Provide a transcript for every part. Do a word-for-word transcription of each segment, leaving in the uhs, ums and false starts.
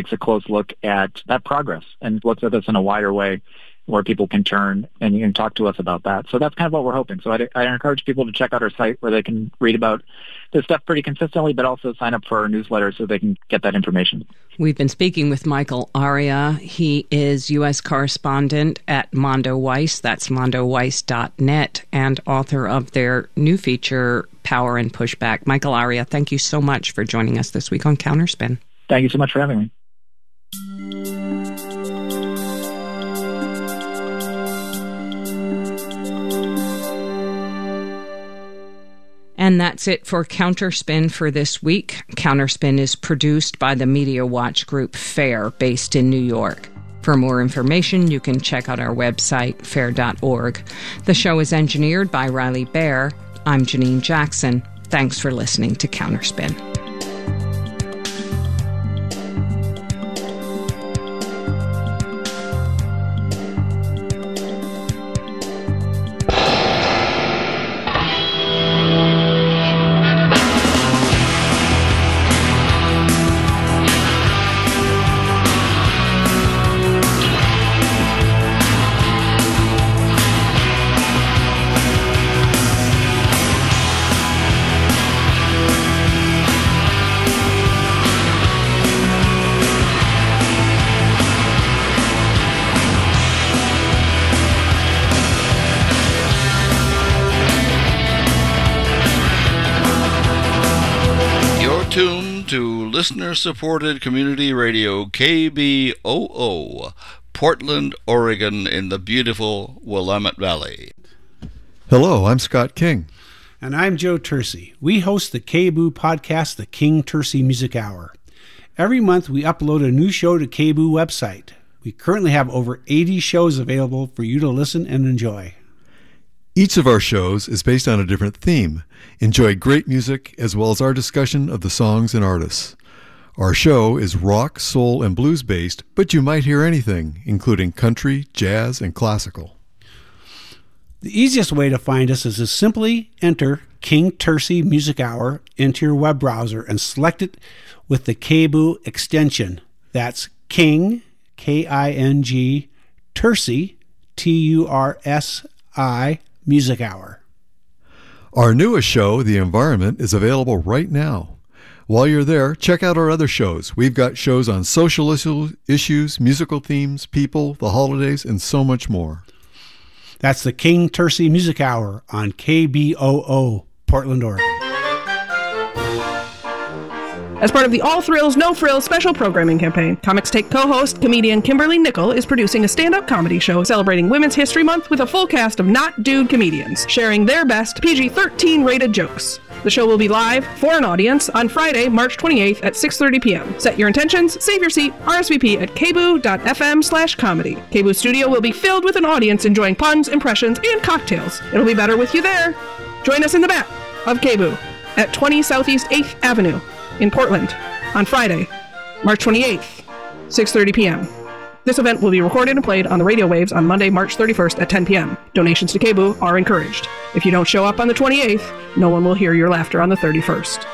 takes a close look at that progress and looks at this in a wider way where people can turn and you can talk to us about that. So that's kind of what we're hoping. So I, I encourage people to check out our site where they can read about this stuff pretty consistently, but also sign up for our newsletter so they can get that information. We've been speaking with Michael Aria. He is U S correspondent at Mondo Weiss, that's mondo weiss dot net, and author of their new feature, Power and Pushback. Michael Aria, thank you so much for joining us this week on Counterspin. Thank you so much for having me. And that's it for Counterspin for this week. Counterspin is produced by the Media Watch group FAIR, based in New York. For more information, you can check out our website, fair dot org. The show is engineered by Riley Bear. I'm Janine Jackson. Thanks for listening to Counterspin. Listener-supported community radio K B O O, Portland, Oregon, in the beautiful Willamette Valley. Hello, I'm Scott King. And I'm Joe Tercey. We host the K B O O podcast, the King Tercey Music Hour. Every month we upload a new show to K B O O website. We currently have over eighty shows available for you to listen and enjoy. Each of our shows is based on a different theme. Enjoy great music as well as our discussion of the songs and artists. Our show is rock, soul, and blues based, but you might hear anything, including country, jazz, and classical. The easiest way to find us is to simply enter King Tercey Music Hour into your web browser and select it with the K B O O extension. That's King, K I N G, Tercey, T U R S I, Music Hour. Our newest show, The Environment, is available right now. While you're there, check out our other shows. We've got shows on social issues, musical themes, people, the holidays, and so much more. That's the King Tercey Music Hour on K B O O, Portland, Oregon. As part of the All Thrills, No Frills special programming campaign, Comics Take co-host, comedian Kimberly Nickel is producing a stand-up comedy show celebrating Women's History Month with a full cast of not dude comedians, sharing their best P G thirteen rated jokes. The show will be live for an audience on Friday, March twenty-eighth at six thirty p.m. Set your intentions, save your seat, R S V P at k b o o dot f m slash comedy. K B O O Studio will be filled with an audience enjoying puns, impressions, and cocktails. It'll be better with you there. Join us in the back of K B O O at twenty Southeast eighth Avenue in Portland on Friday, March twenty-eighth, six thirty p.m. This event will be recorded and played on the radio waves on Monday, March thirty-first at ten p.m. Donations to K B O O are encouraged. If you don't show up on the twenty-eighth, no one will hear your laughter on the thirty-first.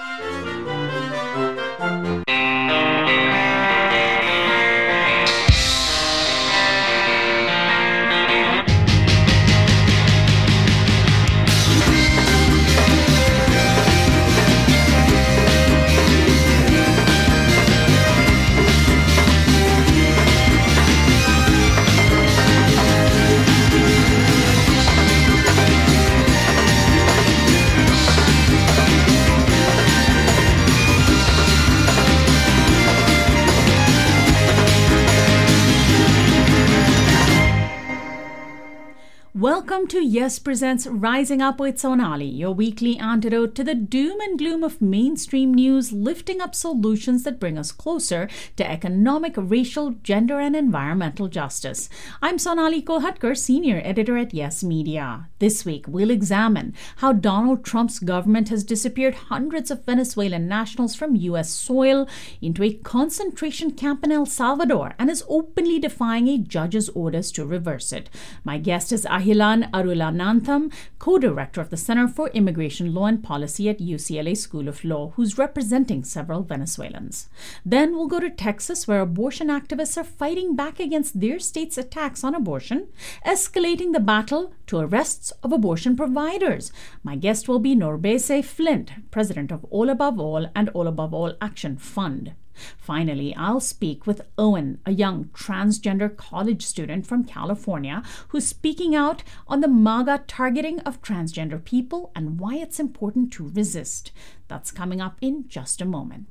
Welcome to Yes Presents Rising Up with Sonali, your weekly antidote to the doom and gloom of mainstream news, lifting up solutions that bring us closer to economic, racial, gender, and environmental justice. I'm Sonali Kolhatkar, senior editor at Yes Media. This week, we'll examine how Donald Trump's government has disappeared hundreds of Venezuelan nationals from U S soil into a concentration camp in El Salvador and is openly defying a judge's orders to reverse it. My guest is Ahir Ahilan Arulanantham, co-director of the Center for Immigration Law and Policy at U C L A School of Law, who's representing several Venezuelans. Then we'll go to Texas, where abortion activists are fighting back against their state's attacks on abortion, escalating the battle to arrests of abortion providers. My guest will be Norbese Flint, president of All Above All and All Above All Action Fund. Finally, I'll speak with Owen, a young transgender college student from California who's speaking out on the MAGA targeting of transgender people and why it's important to resist. That's coming up in just a moment.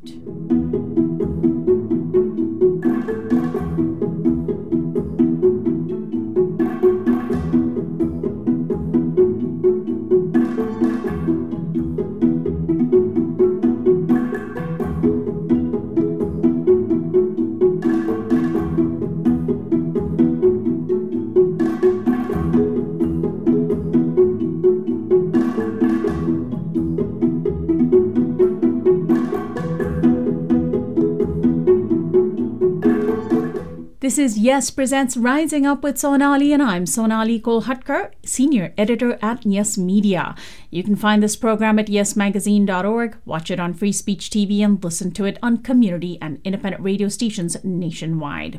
This is Yes Presents Rising Up with Sonali, and I'm Sonali Kolhatkar, Senior Editor at Yes Media. You can find this program at yes magazine dot org, watch it on Free Speech T V, and listen to it on community and independent radio stations nationwide.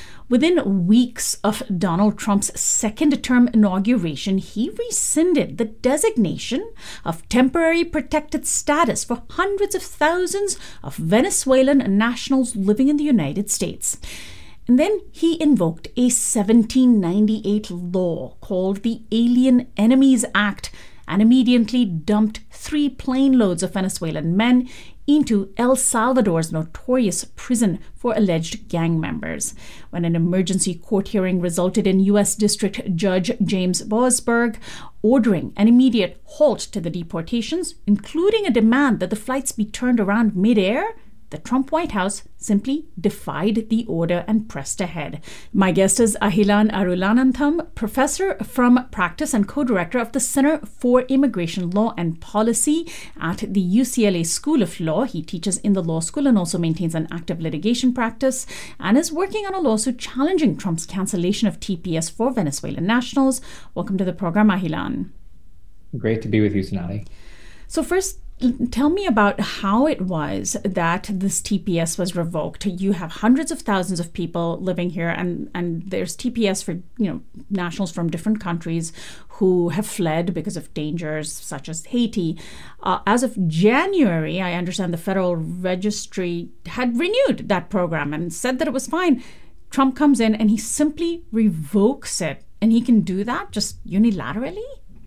Within weeks of Donald Trump's second-term inauguration, he rescinded the designation of temporary protected status for hundreds of thousands of Venezuelan nationals living in the United States. And then he invoked a seventeen ninety-eight law called the Alien Enemies Act and immediately dumped three plane loads of Venezuelan men into El Salvador's notorious prison for alleged gang members. When an emergency court hearing resulted in U S District Judge James Boasberg ordering an immediate halt to the deportations, including a demand that the flights be turned around midair, the Trump White House simply defied the order and pressed ahead. My guest is Ahilan Arulanantham, professor from practice and co-director of the Center for Immigration Law and Policy at the U C L A School of Law. He teaches in the law school and also maintains an active litigation practice and is working on a lawsuit challenging Trump's cancellation of T P S for Venezuelan nationals. Welcome to the program, Ahilan. Great to be with you, Sonali. So first, tell me about how it was that this T P S was revoked. You have hundreds of thousands of people living here, and, and there's T P S for you know nationals from different countries who have fled because of dangers such as Haiti. Uh, as of January, I understand the Federal Registry had renewed that program and said that it was fine. Trump comes in and he simply revokes it, and he can do that just unilaterally?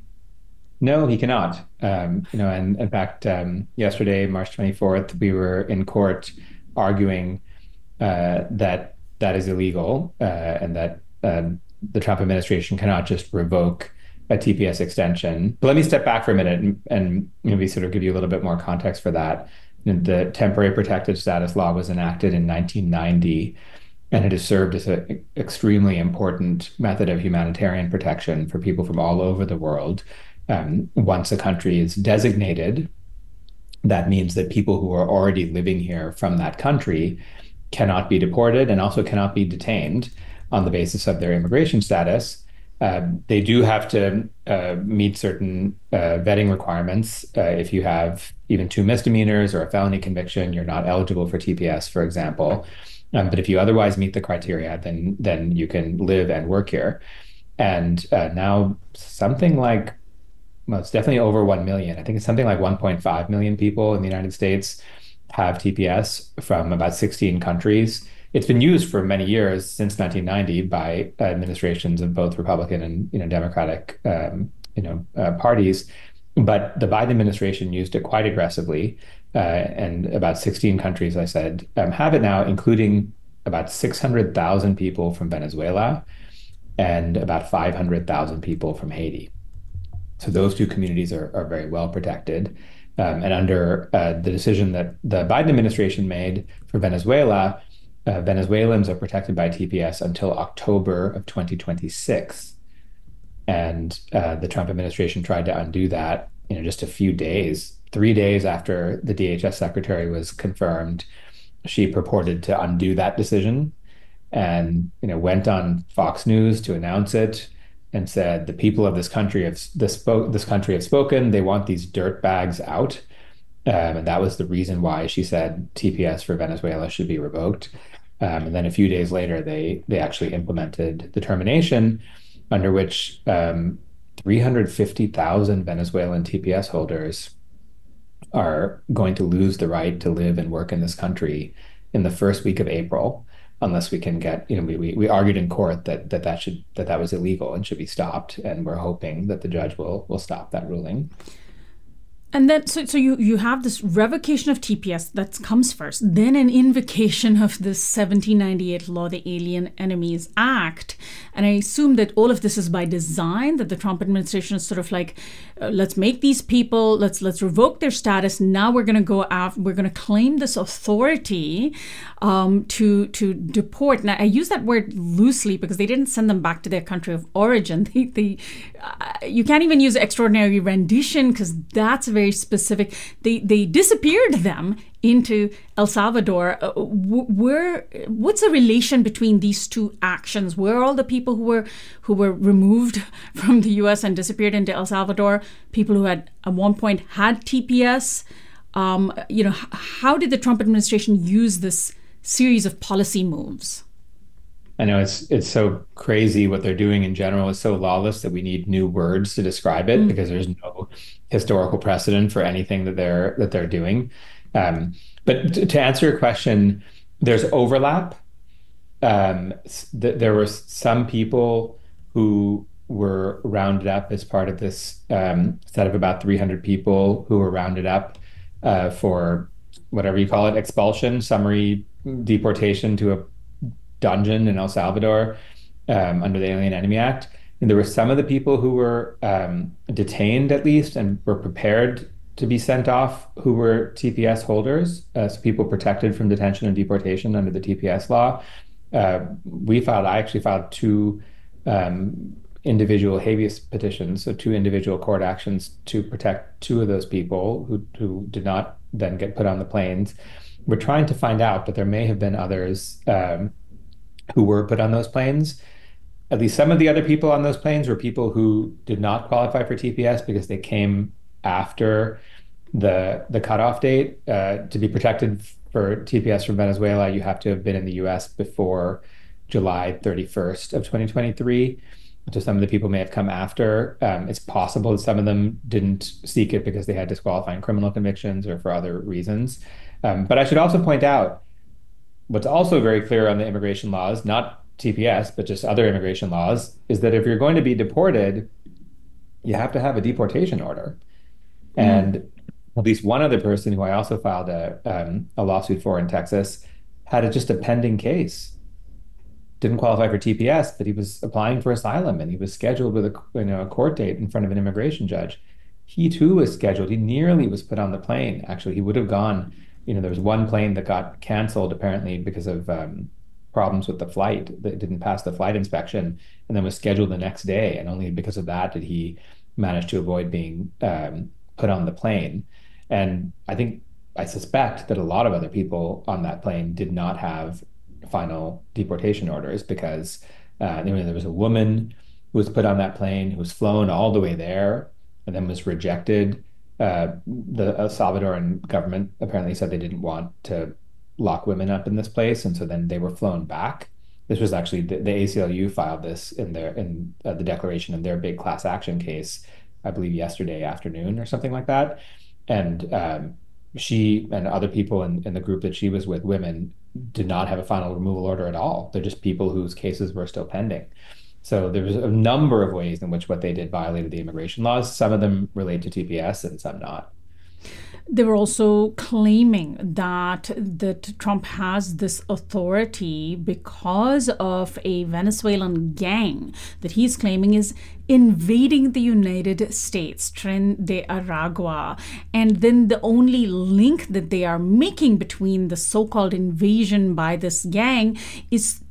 No, he cannot. Um, you know, and in fact, um, yesterday, March twenty-fourth, we were in court arguing uh, that that is illegal uh, and that uh, the Trump administration cannot just revoke a T P S extension. But let me step back for a minute and, and maybe sort of give you a little bit more context for that. You know, the Temporary Protected Status Law was enacted in nineteen ninety, and it has served as an extremely important method of humanitarian protection for people from all over the world. Um, once a country is designated, that means that people who are already living here from that country cannot be deported and also cannot be detained on the basis of their immigration status. Uh, they do have to uh, meet certain uh, vetting requirements. Uh, if you have even two misdemeanors or a felony conviction, you're not eligible for T P S, for example. Um, but if you otherwise meet the criteria, then then you can live and work here. And uh, now something like Well, it's definitely over one million. I think it's something like one point five million people in the United States have T P S from about sixteen countries. It's been used for many years, since nineteen ninety, by administrations of both Republican and you know Democratic um, you know uh, parties. But the Biden administration used it quite aggressively, uh, and about sixteen countries, I said, um, have it now, including about six hundred thousand people from Venezuela and about five hundred thousand people from Haiti. So those two communities are, are very well protected. Um, and under uh, the decision that the Biden administration made for Venezuela, uh, Venezuelans are protected by T P S until October of twenty twenty-six. And uh, the Trump administration tried to undo that, you know, just a few days, three days after the D H S secretary was confirmed. She purported to undo that decision and, you know, went on Fox News to announce it and said, the people of this country have this, spoke, this country have spoken. They want these dirt bags out. Um, and that was the reason why she said T P S for Venezuela should be revoked. Um, and then a few days later, they they actually implemented the termination, under which um, three hundred fifty thousand Venezuelan T P S holders are going to lose the right to live and work in this country in the first week of April, unless we can get, you know, we, we, we argued in court that, that that should that that was illegal and should be stopped, and we're hoping that the judge will will stop that ruling. And then, so so you, you have this revocation of T P S that comes first, then an invocation of this seventeen ninety-eight law, the Alien Enemies Act. And I assume that all of this is by design, that the Trump administration is sort of like, uh, let's make these people, let's let's revoke their status. Now we're going to go after, we're going to claim this authority um, to to deport. Now, I use that word loosely because they didn't send them back to their country of origin. They, they, uh, you can't even use extraordinary rendition because that's very specific. They they disappeared them into El Salvador. Uh, where what's the relation between these two actions? Were all the people who were who were removed from the U S and disappeared into El Salvador people who had at one point had T P S? Um, you know, h- how did the Trump administration use this series of policy moves? I know it's it's so crazy what they're doing in general. It's so lawless that we need new words to describe it mm. because there's no historical precedent for anything that they're that they're doing. Um, but to, to answer your question, there's overlap. Um, th- there were some people who were rounded up as part of this um, set of about three hundred people who were rounded up uh, for whatever you call it, expulsion, summary deportation to a dungeon in El Salvador um, under the Alien Enemy Act. And there were some of the people who were um, detained at least and were prepared to be sent off who were T P S holders, uh, so people protected from detention and deportation under the T P S law. Uh, we filed, I actually filed two um, individual habeas petitions, so two individual court actions to protect two of those people who, who did not then get put on the planes. We're trying to find out, but there may have been others um, who were put on those planes. At least some of the other people on those planes were people who did not qualify for T P S because they came after the the cutoff date. Uh, to be protected for T P S from Venezuela, you have to have been in the U S before July thirty-first of twenty twenty-three. So some of the people may have come after. Um, it's possible that some of them didn't seek it because they had disqualifying criminal convictions or for other reasons. Um, but I should also point out, what's also very clear on the immigration laws, not T P S, but just other immigration laws, is that if you're going to be deported, you have to have a deportation order. Mm. And at least one other person who I also filed a, um, a lawsuit for in Texas had a, just a pending case. Didn't qualify for T P S, but he was applying for asylum and he was scheduled with a, you know, a court date in front of an immigration judge. He too was scheduled. He nearly was put on the plane. Actually, he would have gone. You know, there was one plane that got canceled apparently because of um, problems with the flight. That didn't pass the flight inspection and then was scheduled the next day. And only because of that did he manage to avoid being um, put on the plane. And I think, I suspect that a lot of other people on that plane did not have final deportation orders because uh, you know, there was a woman who was put on that plane who was flown all the way there and then was rejected. Uh, the El Salvadoran government apparently said they didn't want to lock women up in this place, and so then they were flown back. This was actually the, the A C L U filed this in their in uh, the declaration of their big class action case, I believe yesterday afternoon or something like that. And um, she and other people in, in the group that she was with, women, did not have a final removal order at all. They're just people whose cases were still pending. So there was a number of ways in which what they did violated the immigration laws. Some of them relate to T P S and some not. They were also claiming that that Trump has this authority because of a Venezuelan gang that he's claiming is invading the United States, Tren de Aragua. And then the only link that they are making between the so-called invasion by this gang is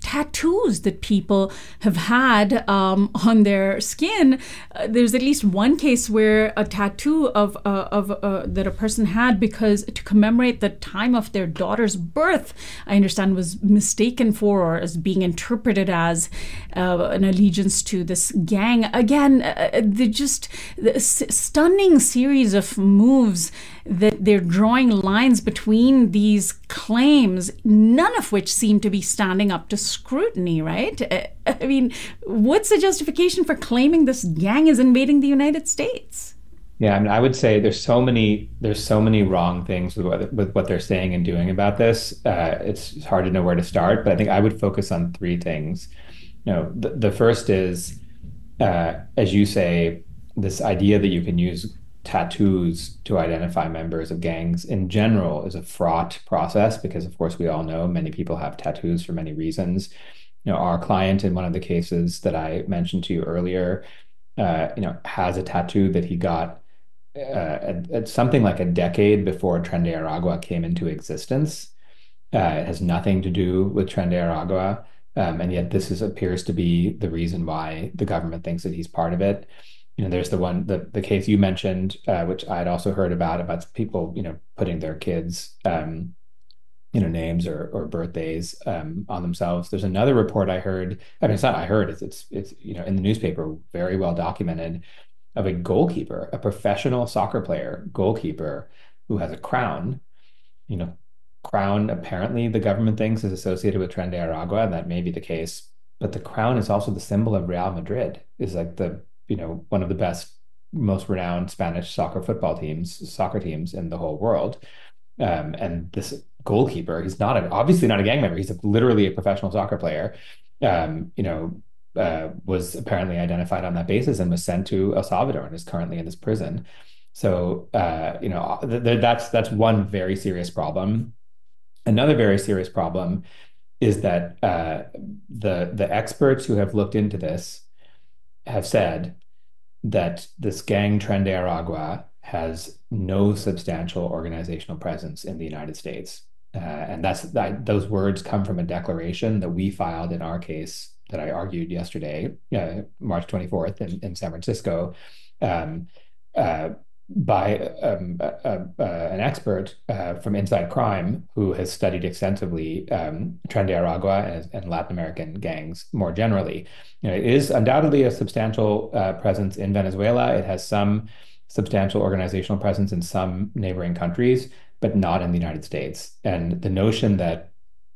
tattoos that people have had um, on their skin. Uh, there's at least one case where a tattoo of uh, of uh, that a person had because to commemorate the time of their daughter's birth, I understand, was mistaken for or as being interpreted as uh, an allegiance to this gang. Again, uh, the just the stunning series of moves that they're drawing lines between these claims, none of which seem to be standing up to scrutiny, right? I mean, what's the justification for claiming this gang is invading the United States? Yeah, I mean, I would say there's so many there's so many wrong things with what, with what they're saying and doing about this. Uh, it's hard to know where to start, but I think I would focus on three things. You know, the, the first is, uh, as you say, this idea that you can use tattoos to identify members of gangs in general is a fraught process because, of course, we all know many people have tattoos for many reasons. You know, our client in one of the cases that I mentioned to you earlier, uh, you know, has a tattoo that he got uh, at, at something like a decade before Tren de Aragua came into existence. Uh, it has nothing to do with Tren de Aragua, um, and yet this is, appears to be the reason why the government thinks that he's part of it. You know, there's the one, the, the case you mentioned, uh, which I'd also heard about, about people, you know, putting their kids, um, you know, names or, or birthdays um, on themselves. There's another report I heard, I mean, it's not I heard, it's, it's, it's, you know, in the newspaper, very well documented, of a goalkeeper, a professional soccer player, goalkeeper, who has a crown. You know, crown, apparently the government thinks is associated with Tren de Aragua, and that may be the case, but the crown is also the symbol of Real Madrid, is like the, you know, one of the best, most renowned Spanish soccer football teams, soccer teams in the whole world. Um, and this goalkeeper, he's not a, obviously not a gang member. He's a, literally a professional soccer player. Um, you know, uh, was apparently identified on that basis and was sent to El Salvador and is currently in this prison. So, uh, you know, th- th- that's that's one very serious problem. Another very serious problem is that uh, the the experts who have looked into this have said that this gang Tren de Aragua has no substantial organizational presence in the United States. Uh, and that's that, those words come from a declaration that we filed in our case that I argued yesterday, uh, March twenty-fourth in, in San Francisco, um, uh, by um, uh, uh, an expert uh, from Inside Crime who has studied extensively um, Tren de Aragua and, and Latin American gangs more generally. You know, it is undoubtedly a substantial uh, presence in Venezuela. It has some substantial organizational presence in some neighboring countries, but not in the United States. And the notion that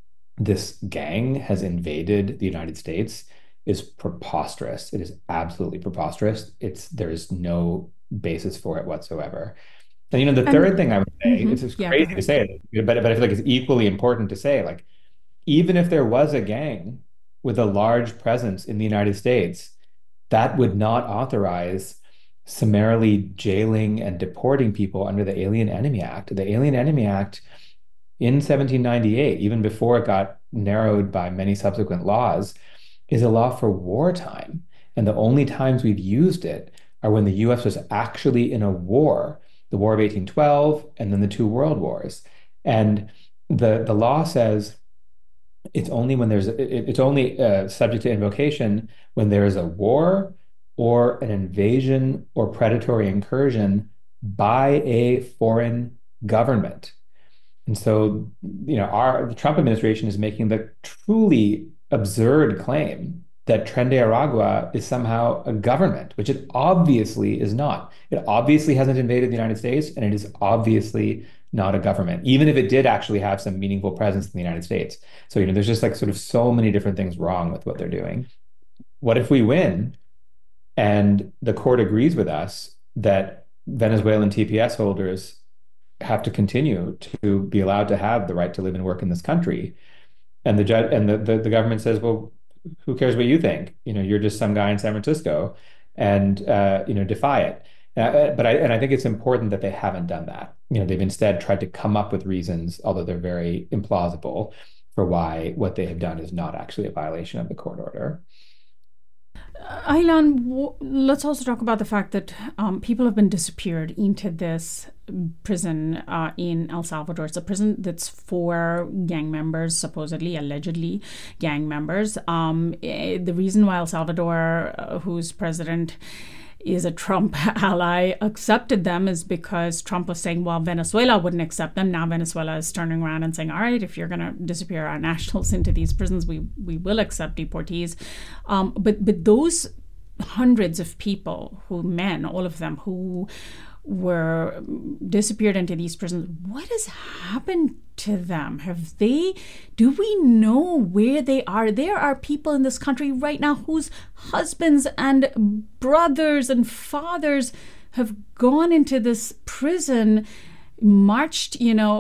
this gang has invaded the United States is preposterous. It is absolutely preposterous. It's there is no basis for it whatsoever. And you know, the third um, thing I would say, mm-hmm. it's just yeah, crazy to say it, but, but I feel like it's equally important to say, like, even if there was a gang with a large presence in the United States, that would not authorize summarily jailing and deporting people under the Alien Enemy Act. The Alien Enemy Act in seventeen ninety-eight, even before it got narrowed by many subsequent laws, is a law for wartime. And the only times we've used it are when the U S was actually in a war, the War of eighteen twelve, and then the two world wars. And the, the law says it's only when there's, it, it's only uh, subject to invocation when there is a war or an invasion or predatory incursion by a foreign government. And so, you know, our the Trump administration is making the truly absurd claim that Tren de Aragua is somehow a government, which it obviously is not. It obviously hasn't invaded the United States, and it is obviously not a government, even if it did actually have some meaningful presence in the United States. So, you know, there's just like sort of so many different things wrong with what they're doing. What if we win and the court agrees with us that Venezuelan T P S holders have to continue to be allowed to have the right to live and work in this country? And the judge and the, the, the government says, well, who cares what you think? You know, you're just some guy in San Francisco, and uh, you know, defy it. Uh, but I and I think it's important that they haven't done that. You know, they've instead tried to come up with reasons, although they're very implausible, for why what they have done is not actually a violation of the court order. Aylan, w- let's also talk about the fact that um, people have been disappeared into this prison uh, in El Salvador. It's a prison that's for gang members, supposedly, allegedly gang members. Um, eh, the reason why El Salvador, uh, whose president is a Trump ally, accepted them is because Trump was saying, well, Venezuela wouldn't accept them. Now Venezuela is turning around and saying, all right, if you're going to disappear our nationals into these prisons, we we will accept deportees. Um, but but those hundreds of people, who men, all of them, who were disappeared into these prisons, what has happened to them? Have they, do we know where they are? There are people in this country right now whose husbands and brothers and fathers have gone into this prison, marched, you know,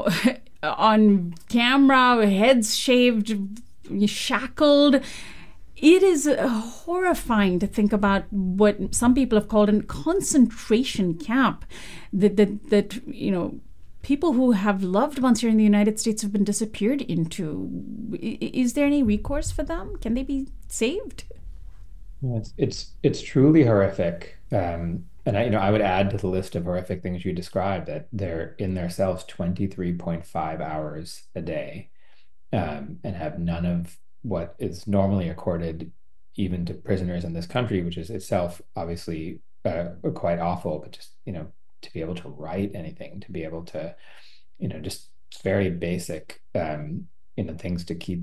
on camera, heads shaved, shackled. It is horrifying to think about what some people have called a concentration camp, that, that, that, you know, people who have loved ones here in the United States have been disappeared into. Is there any recourse for them? Can they be saved? It's it's, it's truly horrific. Um, and I, you know, I would add to the list of horrific things you described that they're in their cells twenty-three point five hours a day, um, and have none of what is normally accorded even to prisoners in this country, which is itself obviously uh, quite awful, but just, you know, to be able to write anything, to be able to, you know, just very basic, um, you know, things to keep,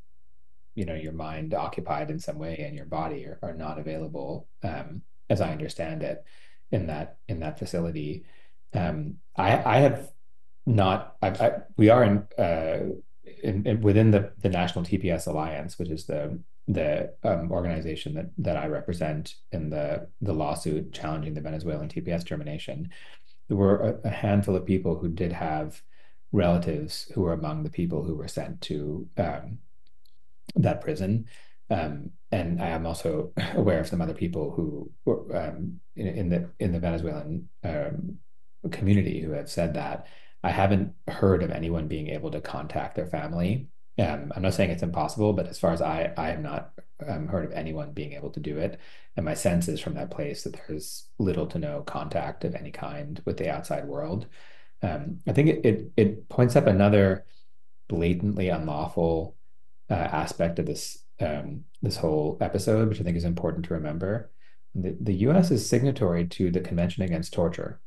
you know, your mind occupied in some way and your body are, are not available, um, as I understand it, in that, in that facility. Um, I, I have not, I, I, we are in, uh, In, in, within the, the National T P S Alliance, which is the the um, organization that that I represent in the the lawsuit challenging the Venezuelan T P S termination, there were a, a handful of people who did have relatives who were among the people who were sent to um, that prison, um, and I am also aware of some other people who were um, in, in the in the Venezuelan um, community who have said that. I haven't heard of anyone being able to contact their family. Um, I'm not saying it's impossible, but as far as I, I have not um, heard of anyone being able to do it. And my sense is from that place that there's little to no contact of any kind with the outside world. Um, I think it, it, it points up another blatantly unlawful uh, aspect of this um, this whole episode, which I think is important to remember. The, the U S is signatory to the Convention Against Torture.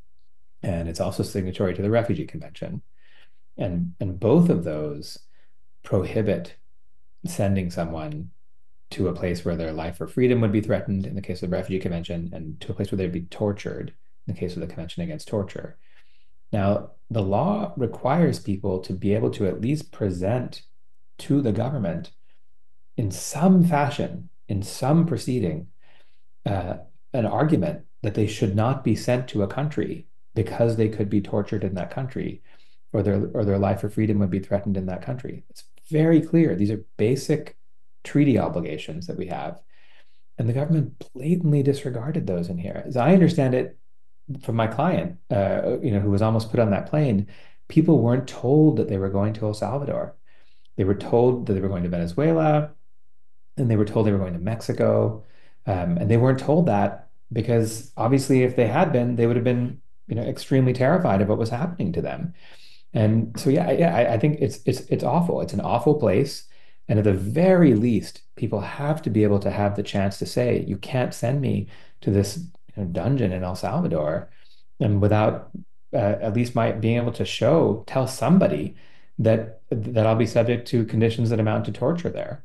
And it's also signatory to the Refugee Convention. And, and both of those prohibit sending someone to a place where their life or freedom would be threatened in the case of the Refugee Convention, and to a place where they'd be tortured in the case of the Convention Against Torture. Now, the law requires people to be able to at least present to the government in some fashion, in some proceeding, uh, an argument that they should not be sent to a country because they could be tortured in that country, or their or their life or freedom would be threatened in that country. It's very clear. These are basic treaty obligations that we have. And the government blatantly disregarded those in here. As I understand it from my client, uh, you know, who was almost put on that plane, people weren't told that they were going to El Salvador. They were told that they were going to Venezuela, and they were told they were going to Mexico. Um, and they weren't told that because obviously if they had been, they would have been, you know, extremely terrified of what was happening to them. And so, yeah, yeah, I, I think it's it's it's awful. It's an awful place. And at the very least, people have to be able to have the chance to say, you can't send me to this, you know, dungeon in El Salvador, and without uh, at least my being able to show, tell somebody that that I'll be subject to conditions that amount to torture there.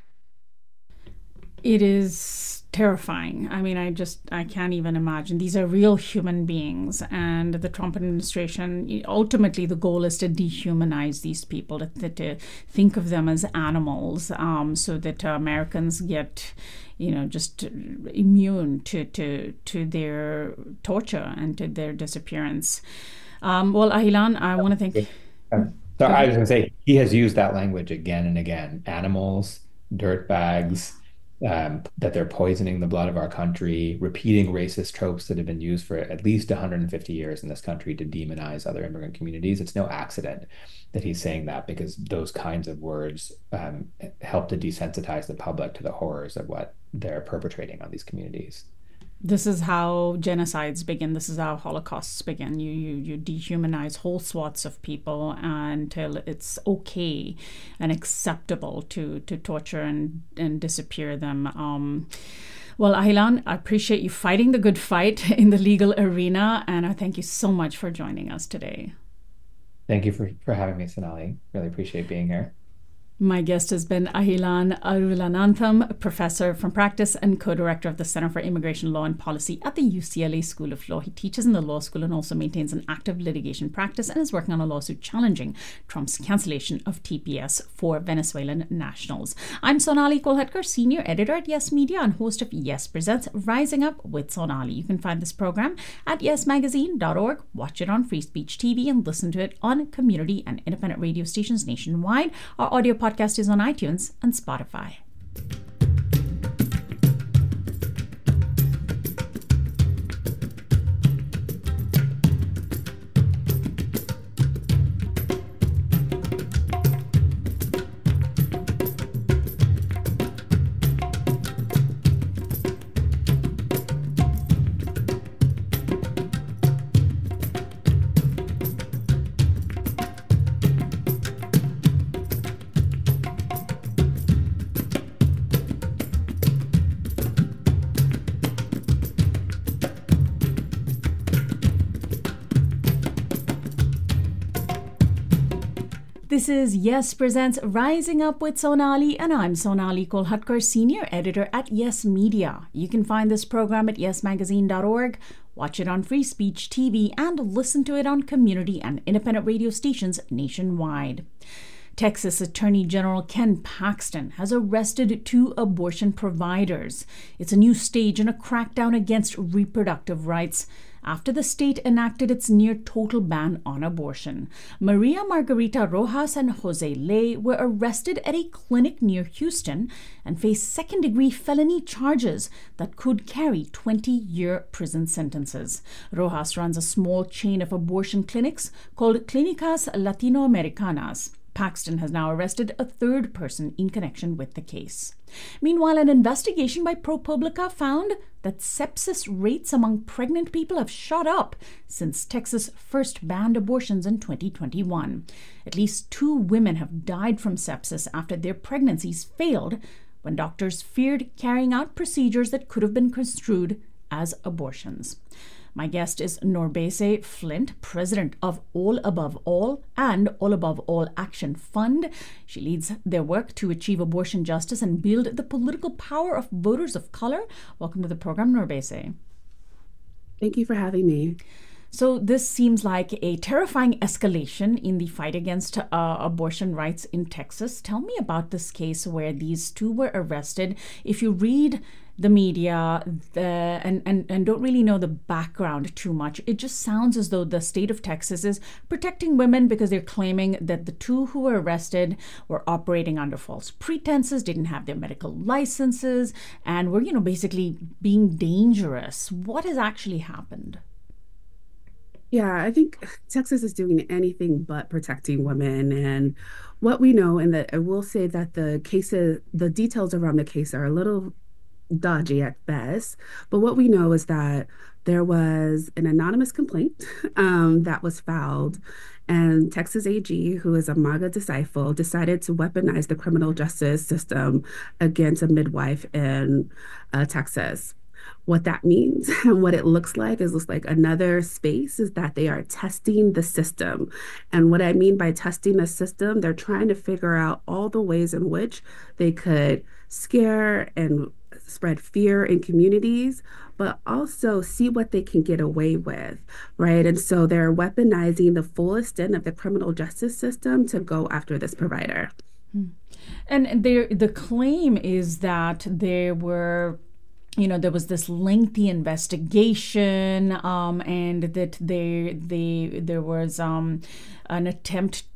It is terrifying. I mean, I just, I can't even imagine. These are real human beings. And the Trump administration, ultimately the goal is to dehumanize these people, to, to think of them as animals, um, so that uh, Americans get, you know, just immune to, to, to their torture and to their disappearance. Um, well, Aylan, I want to thank... Um, so I was going to say, he has used that language again and again. Animals, dirtbags, um, that they're poisoning the blood of our country, repeating racist tropes that have been used for at least one hundred fifty years in this country to demonize other immigrant communities. It's no accident that he's saying that, because those kinds of words um, help to desensitize the public to the horrors of what they're perpetrating on these communities. This is how genocides begin. This is how holocausts begin. You you you dehumanize whole swaths of people until it's okay and acceptable to to torture and and disappear them. Um, well, Ahilan, I appreciate you fighting the good fight in the legal arena, and I thank you so much for joining us today. Thank you for, for having me, Sonali. Really appreciate being here. My guest has been Ahilan Arulanantham, professor from practice and co-director of the Center for Immigration Law and Policy at the U C L A School of Law. He teaches in the law school and also maintains an active litigation practice and is working on a lawsuit challenging Trump's cancellation of T P S for Venezuelan nationals. I'm Sonali Kolhatkar, senior editor at Yes Media and host of Yes Presents Rising Up with Sonali. You can find this program at yes magazine dot org, watch it on Free Speech T V, and listen to it on community and independent radio stations nationwide. Our audio podcast is on iTunes and Spotify. This is Yes Presents Rising Up with Sonali, and I'm Sonali Kolhatkar, senior editor at Yes Media. You can find this program at yes magazine dot org, watch it on Free Speech T V, and listen to it on community and independent radio stations nationwide. Texas Attorney General Ken Paxton has arrested two abortion providers. It's a new stage in a crackdown against reproductive rights after the state enacted its near-total ban on abortion. Maria Margarita Rojas and Jose Ley were arrested at a clinic near Houston and face second-degree felony charges that could carry twenty-year prison sentences. Rojas runs a small chain of abortion clinics called Clínicas Latinoamericanas. Paxton has now arrested a third person in connection with the case. Meanwhile, an investigation by ProPublica found that sepsis rates among pregnant people have shot up since Texas first banned abortions in twenty twenty-one. At least two women have died from sepsis after their pregnancies failed when doctors feared carrying out procedures that could have been construed as abortions. My guest is Norbese Flint, president of All Above All and All Above All Action Fund. She leads their work to achieve abortion justice and build the political power of voters of color. Welcome to the program, Norbese. Thank you for having me. So this seems like a terrifying escalation in the fight against uh, abortion rights in Texas. Tell me about this case where these two were arrested. If you read the media the, and, and, and don't really know the background too much, it just sounds as though the state of Texas is protecting women because they're claiming that the two who were arrested were operating under false pretenses, didn't have their medical licenses, and were, you know, basically being dangerous. What has actually happened? Yeah, I think Texas is doing anything but protecting women. And what we know, and that I will say that the cases, the details around the case are a little dodgy at best. But what we know is that there was an anonymous complaint um, that was filed, and Texas A G, who is a MAGA disciple, decided to weaponize the criminal justice system against a midwife in uh, Texas. What that means and what it looks like is looks like another space is that they are testing the system. And what I mean by testing the system, they're trying to figure out all the ways in which they could scare and spread fear in communities, but also see what they can get away with, right? And so they're weaponizing the full extent of the criminal justice system to go after this provider. And there, the claim is that there were You know, there was this lengthy investigation, um, and that they, they, there was um, an attempt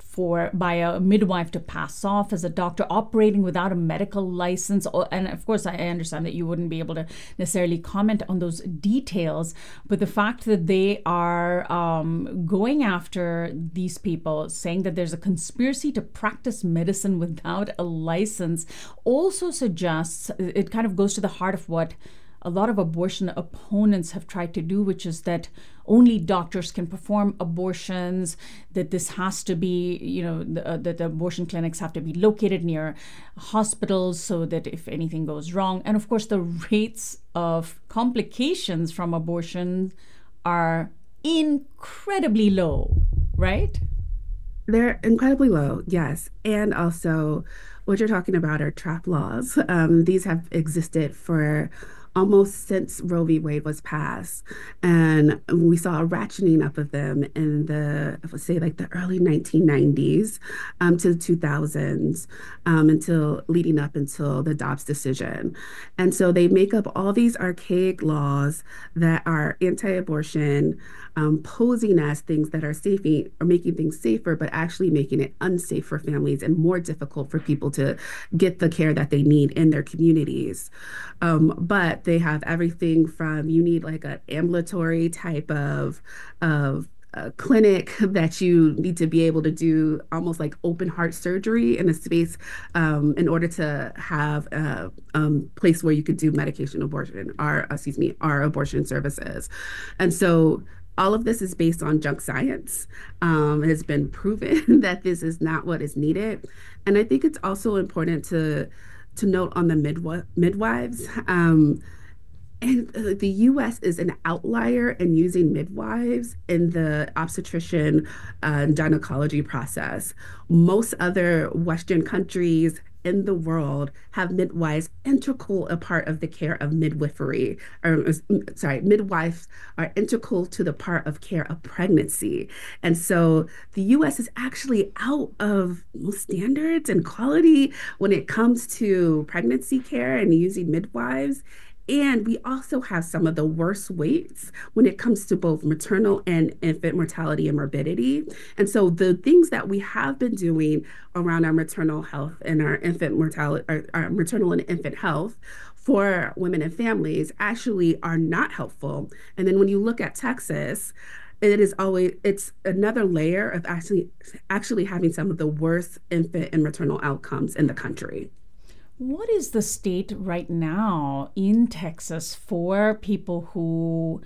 for by a midwife to pass off as a doctor operating without a medical license. And of course, I understand that you wouldn't be able to necessarily comment on those details, but the fact that they are um, going after these people, saying that there's a conspiracy to practice medicine without a license, also suggests, it kind of goes to the heart of what a lot of abortion opponents have tried to do, which is that only doctors can perform abortions, that this has to be, you know, the, uh, that the abortion clinics have to be located near hospitals so that if anything goes wrong. And of course, the rates of complications from abortion are incredibly low, right? They're incredibly low, yes. And also, what you're talking about are trap laws. Um, these have existed for almost since Roe v. Wade was passed. And we saw a ratcheting up of them in the, I would say, like the early nineteen nineties um, to the two thousands, um, until leading up until the Dobbs decision. And so they make up all these archaic laws that are anti-abortion, um, posing as things that are safe or making things safer, but actually making it unsafe for families and more difficult for people to get the care that they need in their communities. Um, but they have everything from, you need like an ambulatory type of of a clinic that you need to be able to do almost like open heart surgery in a space um, in order to have a um, place where you could do medication abortion or, excuse me, our abortion services. And so all of this is based on junk science. Um, it has been proven that this is not what is needed. And I think it's also important to to note on the midwi- midwives. Um, And the U S is an outlier in using midwives in the obstetrician uh, and gynecology process. Most other Western countries in the world have midwives integral a part of the care of midwifery, or sorry, midwives are integral to the part of care of pregnancy. And so the U S is actually out of standards and quality when it comes to pregnancy care and using midwives. And we also have some of the worst weights when it comes to both maternal and infant mortality and morbidity. And so the things that we have been doing around our maternal health and our infant mortality, our, our maternal and infant health for women and families actually are not helpful. And then when you look at Texas, it is always, it's another layer of actually actually having some of the worst infant and maternal outcomes in the country. What is the state right now in Texas for people who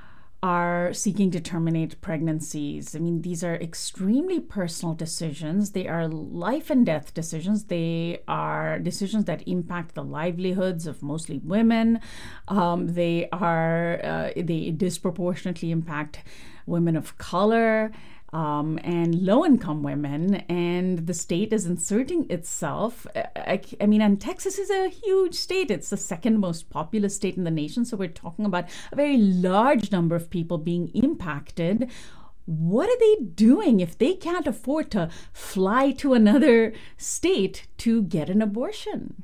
are seeking to terminate pregnancies? I mean, these are extremely personal decisions. They are life and death decisions. They are decisions that impact the livelihoods of mostly women. Um, they are uh, they disproportionately impact women of color. Um, and low-income women, and the state is inserting itself. I, I mean, and Texas is a huge state. It's the second most populous state in the nation, so we're talking about a very large number of people being impacted. What are they doing if they can't afford to fly to another state to get an abortion?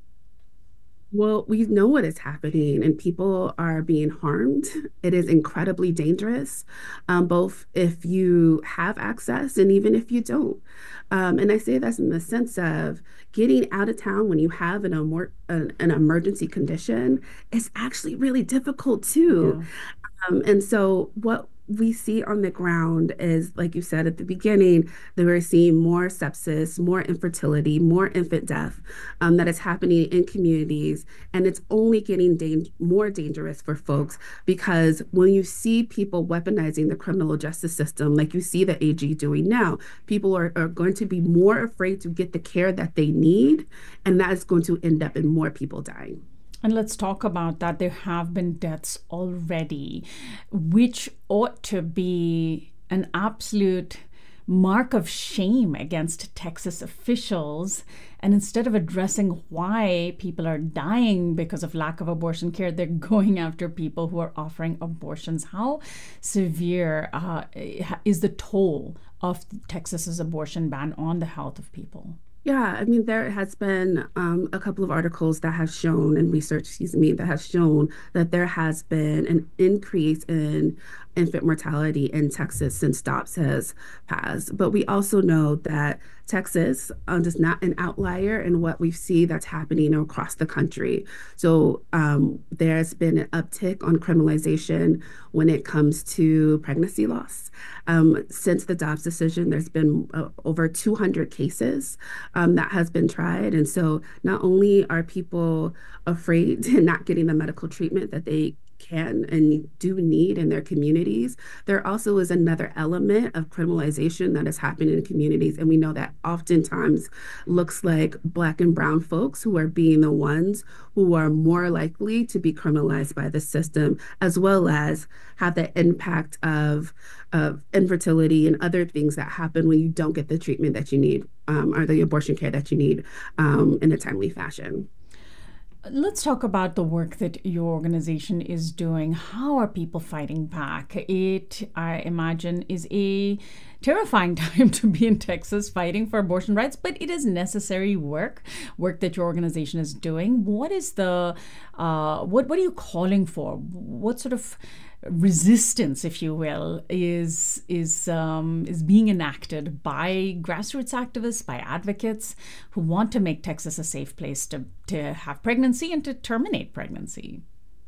Well, we know what is happening and people are being harmed. It is incredibly dangerous, um, both if you have access and even if you don't. Um, and I say that in the sense of getting out of town when you have an, amor- an, an emergency condition is actually really difficult too. Yeah. Um, and so what we see on the ground is, like you said at the beginning, that we're seeing more sepsis, more infertility, more infant death um, that is happening in communities. And it's only getting da- more dangerous for folks because when you see people weaponizing the criminal justice system, like you see the A G doing now, people are, are going to be more afraid to get the care that they need. And that is going to end up in more people dying. And let's talk about that. There have been deaths already, which ought to be an absolute mark of shame against Texas officials. And instead of addressing why people are dying because of lack of abortion care, they're going after people who are offering abortions. How severe uh, is the toll of Texas's abortion ban on the health of people? Yeah, I mean, there has been um, a couple of articles that have shown, and research, excuse me, that has shown that there has been an increase in infant mortality in Texas since Dobbs has passed. But we also know that Texas um, is not an outlier in what we see that's happening across the country. So um, there's been an uptick on criminalization when it comes to pregnancy loss. Um, since the Dobbs decision, there's been uh, over two hundred cases um, that has been tried. And so not only are people afraid and not getting the medical treatment that they can and do need in their communities, there also is another element of criminalization that is happening in communities. And we know that oftentimes looks like Black and brown folks who are being the ones who are more likely to be criminalized by the system, as well as have the impact of, of infertility and other things that happen when you don't get the treatment that you need um, or the abortion care that you need um, in a timely fashion. Let's talk about the work that your organization is doing. How are people fighting back? It, I imagine, is a terrifying time to be in Texas fighting for abortion rights, but it is necessary work, work that your organization is doing. What is the, uh, what, what are you calling for? What sort of resistance, if you will, is is um, is being enacted by grassroots activists, by advocates who want to make Texas a safe place to to have pregnancy and to terminate pregnancy?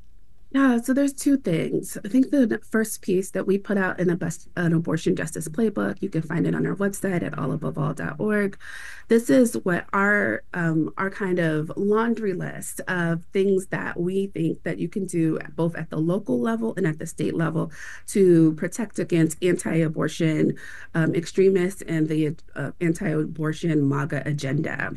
Yeah, so there's two things. I think the first piece that we put out in a best, an abortion justice playbook, you can find it on our website at all above all dot org. This is what our um, our kind of laundry list of things that we think that you can do both at the local level and at the state level to protect against anti-abortion um, extremists and the uh, anti-abortion MAGA agenda.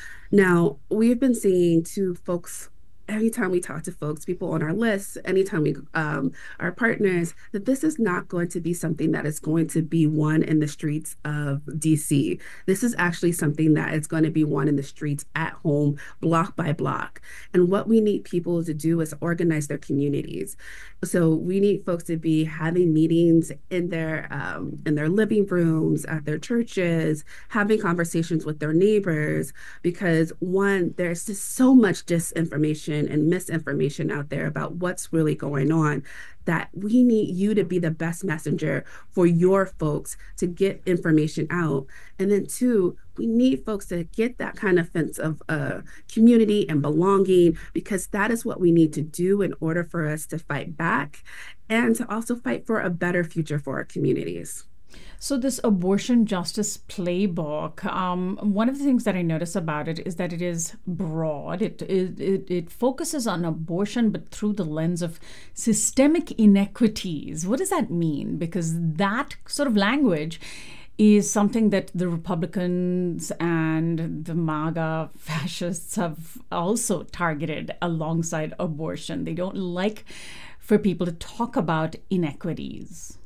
Now, we've been seeing to folks anytime we talk to folks, people on our list, anytime we, um, our partners, that this is not going to be something that is going to be won in the streets of D C. This is actually something that is going to be won in the streets at home, block by block. And what we need people to do is organize their communities. So we need folks to be having meetings in their um, in their living rooms, at their churches, having conversations with their neighbors, because one, there's just so much disinformation and misinformation out there about what's really going on, that we need you to be the best messenger for your folks to get information out. And then two, we need folks to get that kind of sense of uh, community and belonging, because that is what we need to do in order for us to fight back and to also fight for a better future for our communities. So this abortion justice playbook, um, one of the things that I notice about it is that it is broad. It, it, it, it focuses on abortion, but through the lens of systemic inequities. What does that mean? Because that sort of language is something that the Republicans and the MAGA fascists have also targeted alongside abortion. They don't like for people to talk about inequities.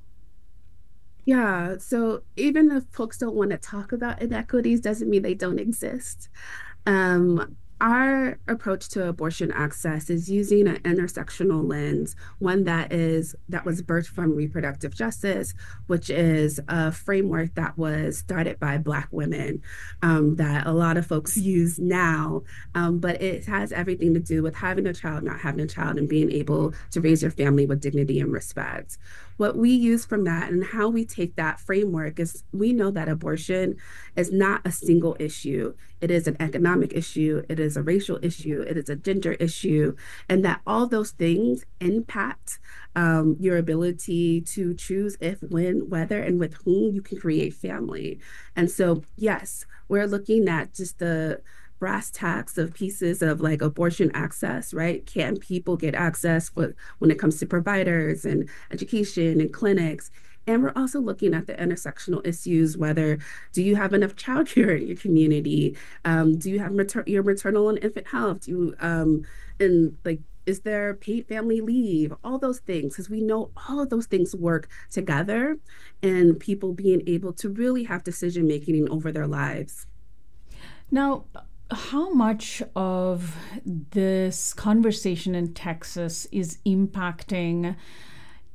Yeah, so even if folks don't want to talk about inequities, doesn't mean they don't exist. Um, our approach to abortion access is using an intersectional lens, one that is that was birthed from reproductive justice, which is a framework that was started by Black women um, that a lot of folks use now, um, but it has everything to do with having a child, not having a child, and being able to raise your family with dignity and respect. What we use from that and how we take that framework is we know that abortion is not a single issue. It is an economic issue. It is a racial issue. It is a gender issue. And that all those things impact um, your ability to choose if, when, whether, and with whom you can create family. And so, yes, we're looking at just the brass tacks of pieces of like abortion access, right? Can people get access for, when it comes to providers and education and clinics? And we're also looking at the intersectional issues, whether do you have enough childcare in your community? Um, do you have mater- your maternal and infant health? Do you, um, and like, is there paid family leave? All those things, because we know all of those things work together and people being able to really have decision making over their lives. Now, how much of this conversation in Texas is impacting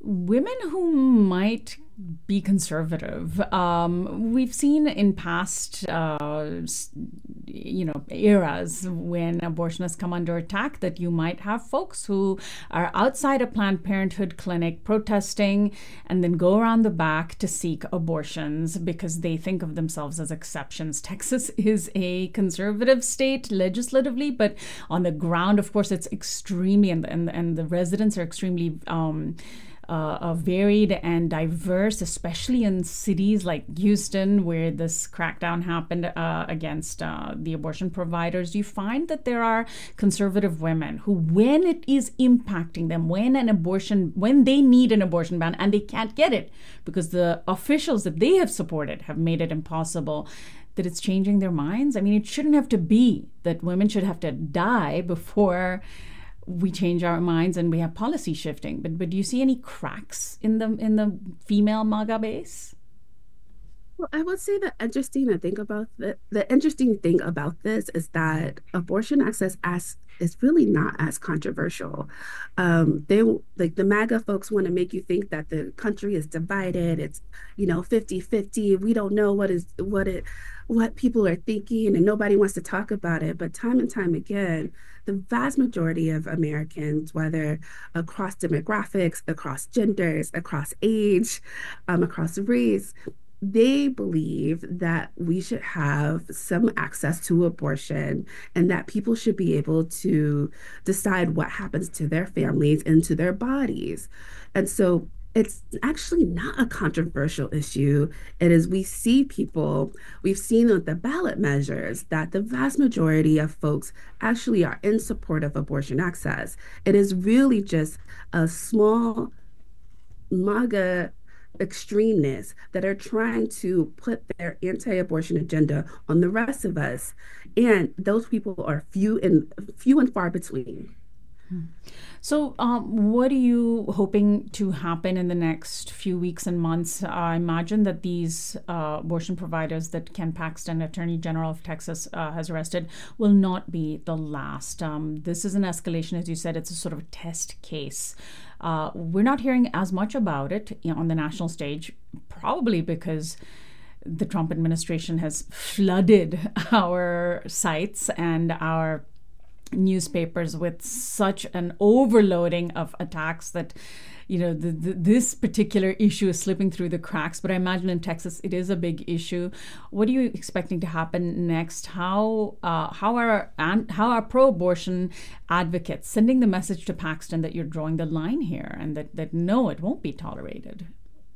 women who might be conservative. Um, we've seen in past, uh, you know, eras when abortion has come under attack that you might have folks who are outside a Planned Parenthood clinic protesting and then go around the back to seek abortions because they think of themselves as exceptions. Texas is a conservative state legislatively, but on the ground, of course, it's extremely, and and, and the residents are extremely um, Uh, uh, varied and diverse, especially in cities like Houston, where this crackdown happened uh, against uh, the abortion providers. You find that there are conservative women who, when it is impacting them, when an abortion, when they need an abortion ban and they can't get it because the officials that they have supported have made it impossible, that it's changing their minds. I mean, it shouldn't have to be that women should have to die before we change our minds and we have policy shifting. But but do you see any cracks in the in the female MAGA base? Well, I would say the interesting to think about the, the interesting thing about this is that abortion access as is really not as controversial. Um, they like the MAGA folks want to make you think that the country is divided. It's, you know, fifty-fifty. We don't know what is what it what people are thinking, and nobody wants to talk about it. But time and time again, the vast majority of Americans, whether across demographics, across genders, across age, um, across race, they believe that we should have some access to abortion and that people should be able to decide what happens to their families and to their bodies. And so it's actually not a controversial issue. It is, we see people, we've seen with the ballot measures that the vast majority of folks actually are in support of abortion access. It is really just a small MAGA extremists that are trying to put their anti-abortion agenda on the rest of us, and those people are few and few and far between. So um, what are you hoping to happen in the next few weeks and months? I imagine that these uh, abortion providers that Ken Paxton, Attorney General of Texas, uh, has arrested will not be the last. Um, this is an escalation, as you said. It's a sort of a test case. Uh, we're not hearing as much about it, you know, on the national stage, probably because the Trump administration has flooded our sites and our newspapers with such an overloading of attacks that, you know, the, the, this particular issue is slipping through the cracks. But I imagine in Texas it is a big issue. What are you expecting to happen next? How uh, how are how are pro-abortion advocates sending the message to Paxton that you're drawing the line here and that that no, it won't be tolerated?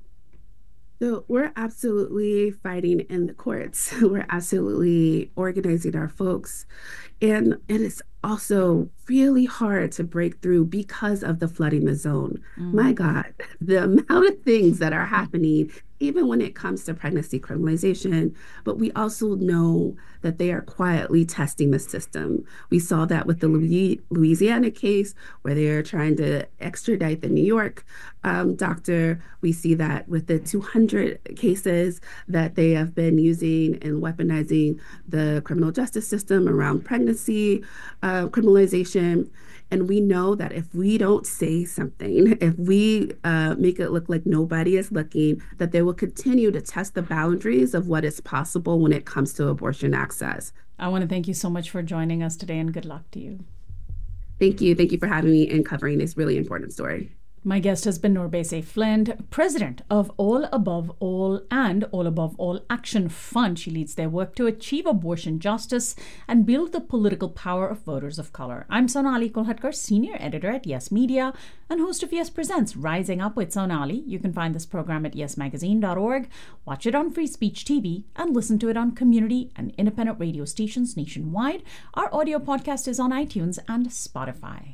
So we're absolutely fighting in the courts. We're absolutely organizing our folks. And it is also really hard to break through because of the flooding the zone. Mm. My God, the amount of things that are happening, even when it comes to pregnancy criminalization, but we also know that they are quietly testing the system. We saw that with the Louisiana case where they are trying to extradite the New York um, doctor. We see that with the two hundred cases that they have been using and weaponizing the criminal justice system around pregnancy uh, criminalization. And we know that if we don't say something, if we uh, make it look like nobody is looking, that they will continue to test the boundaries of what is possible when it comes to abortion access. I want to thank you so much for joining us today, and good luck to you. Thank you. Thank you for having me and covering this really important story. My guest has been Norbese Flint, president of All Above All and All Above All Action Fund. She leads their work to achieve abortion justice and build the political power of voters of color. I'm Sonali Kolhatkar, senior editor at Yes Media and host of Yes Presents Rising Up with Sonali. You can find this program at yes magazine dot org, watch it on Free Speech T V, and listen to it on community and independent radio stations nationwide. Our audio podcast is on iTunes and Spotify.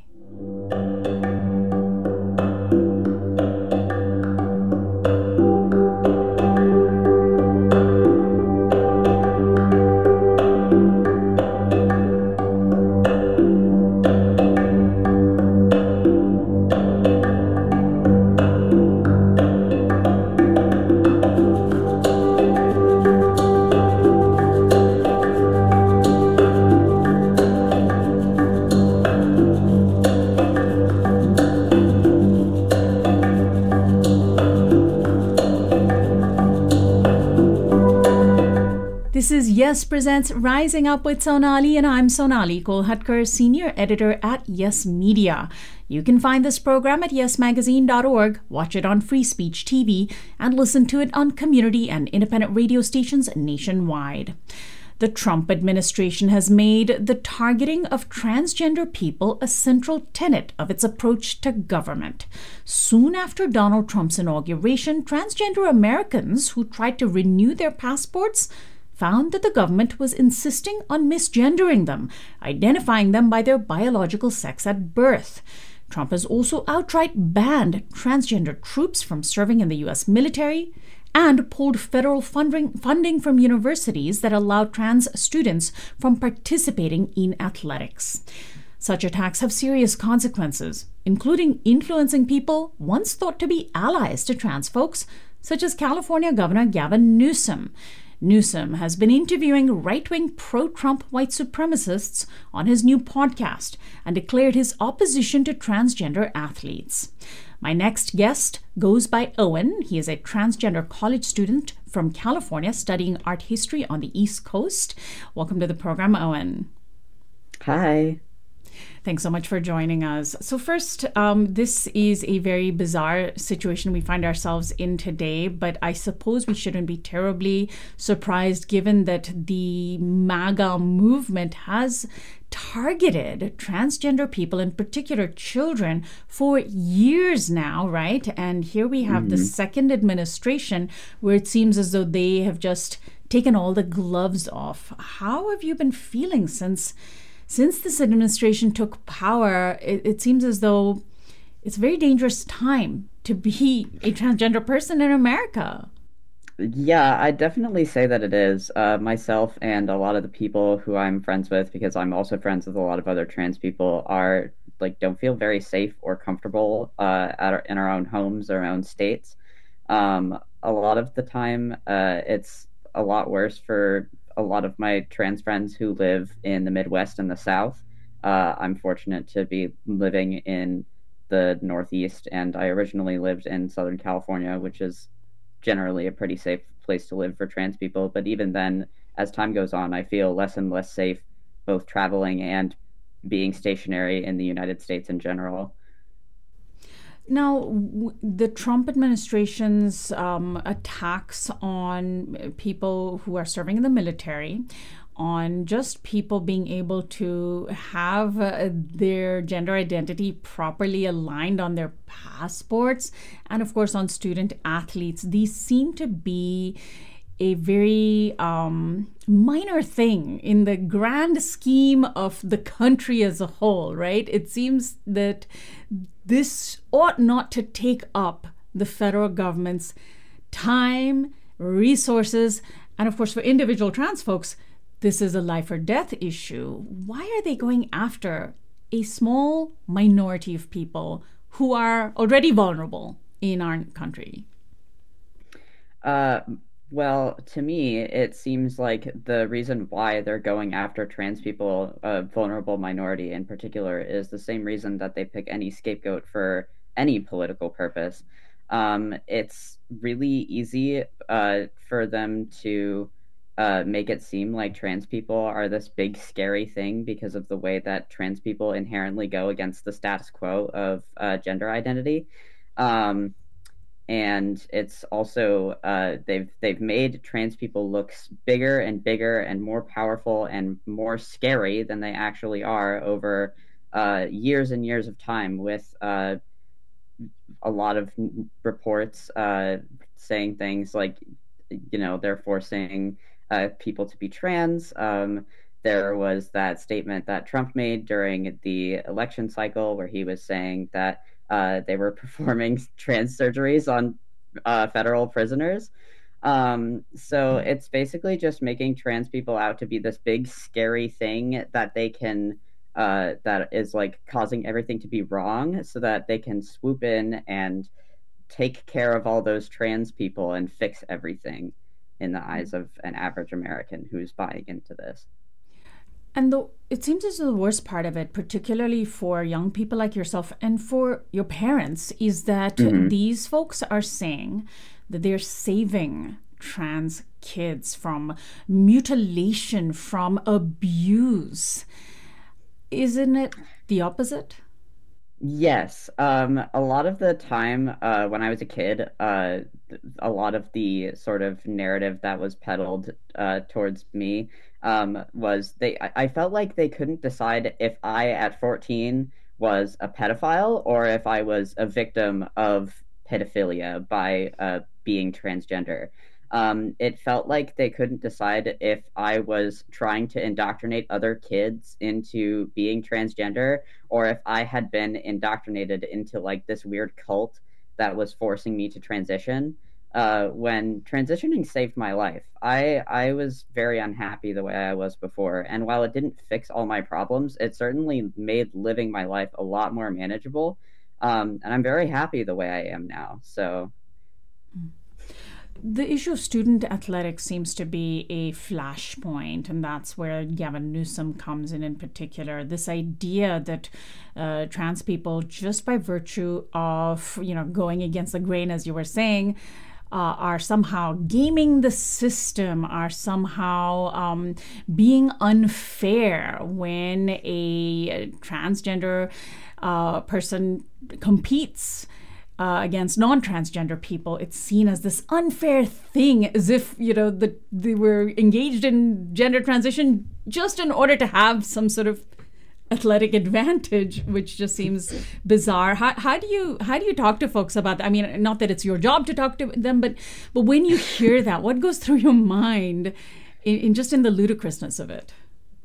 This is Yes Presents Rising Up with Sonali, and I'm Sonali Kolhatkar, Senior Editor at Yes Media. You can find this program at yes magazine dot org, watch it on Free Speech T V, and listen to it on community and independent radio stations nationwide. The Trump administration has made the targeting of transgender people a central tenet of its approach to government. Soon after Donald Trump's inauguration, transgender Americans who tried to renew their passports found that the government was insisting on misgendering them, identifying them by their biological sex at birth. Trump has also outright banned transgender troops from serving in the U S military and pulled federal funding, funding from universities that allowed trans students from participating in athletics. Such attacks have serious consequences, including influencing people once thought to be allies to trans folks, such as California Governor Gavin Newsom. Newsom has been interviewing right-wing pro-Trump white supremacists on his new podcast and declared his opposition to transgender athletes. My next guest goes by Owen. He is a transgender college student from California studying art history on the East Coast. Welcome to the program, Owen. Hi. Thanks so much for joining us. So first, um, this is a very bizarre situation we find ourselves in today, but I suppose we shouldn't be terribly surprised given that the MAGA movement has targeted transgender people, in particular children, for years now, right? And here we have mm-hmm. the second administration where it seems as though they have just taken all the gloves off. How have you been feeling since Since this administration took power? It, it seems as though it's a very dangerous time to be a transgender person in America. Yeah, I definitely say that it is. Uh, myself and a lot of the people who I'm friends with, because I'm also friends with a lot of other trans people, are like don't feel very safe or comfortable uh, at our, in our own homes, our own states. Um, a lot of the time, uh, it's a lot worse for a lot of my trans friends who live in the Midwest and the South. Uh, I'm fortunate to be living in the Northeast, and I originally lived in Southern California, which is generally a pretty safe place to live for trans people. But even then, as time goes on, I feel less and less safe, both traveling and being stationary in the United States in general. Now, w- the Trump administration's um, attacks on people who are serving in the military, on just people being able to have uh, their gender identity properly aligned on their passports, and of course on student athletes, these seem to be a very um, minor thing in the grand scheme of the country as a whole, right? It seems that this ought not to take up the federal government's time, resources, and of course for individual trans folks, this is a life or death issue. Why are they going after a small minority of people who are already vulnerable in our country? Uh, well, to me, it seems like the reason why they're going after trans people, a vulnerable minority in particular, is the same reason that they pick any scapegoat for any political purpose. Um, it's really easy uh, for them to uh, make it seem like trans people are this big scary thing because of the way that trans people inherently go against the status quo of uh, gender identity. Um, And it's also uh, they've they've made trans people look bigger and bigger and more powerful and more scary than they actually are over uh, years and years of time, with uh, a lot of reports uh, saying things like, you know, they're forcing uh, people to be trans. Um, there was that statement that Trump made during the election cycle where he was saying that Uh, they were performing trans surgeries on uh, federal prisoners. Um, so it's basically just making trans people out to be this big, scary thing that they can, uh, that is like causing everything to be wrong, so that they can swoop in and take care of all those trans people and fix everything in the eyes of an average American who's buying into this. And the, it seems as though the worst part of it, particularly for young people like yourself and for your parents, is that mm-hmm. these folks are saying that they're saving trans kids from mutilation, from abuse. Isn't it the opposite? Yes. Um, a lot of the time uh, when I was a kid, uh, a lot of the sort of narrative that was peddled uh, towards me um, was they. I, I felt like they couldn't decide if I, at fourteen, was a pedophile or if I was a victim of pedophilia by uh, being transgender. Um, it felt like they couldn't decide if I was trying to indoctrinate other kids into being transgender or if I had been indoctrinated into like this weird cult that was forcing me to transition. Uh, when transitioning saved my life, I I was very unhappy the way I was before, and while it didn't fix all my problems, it certainly made living my life a lot more manageable. Um, and I'm very happy the way I am now. So. The issue of student athletics seems to be a flashpoint, and that's where Gavin Newsom comes in in particular. This idea that uh, trans people, just by virtue of, you know, going against the grain, as you were saying, uh, are somehow gaming the system, are somehow um, being unfair when a transgender uh, person competes Uh, against non-transgender people. It's seen as this unfair thing, as if, you know, the, they were engaged in gender transition just in order to have some sort of athletic advantage, which just seems bizarre. How, how do you how do you talk to folks about that? I mean, not that it's your job to talk to them, but but when you hear that, what goes through your mind in, in just in the ludicrousness of it?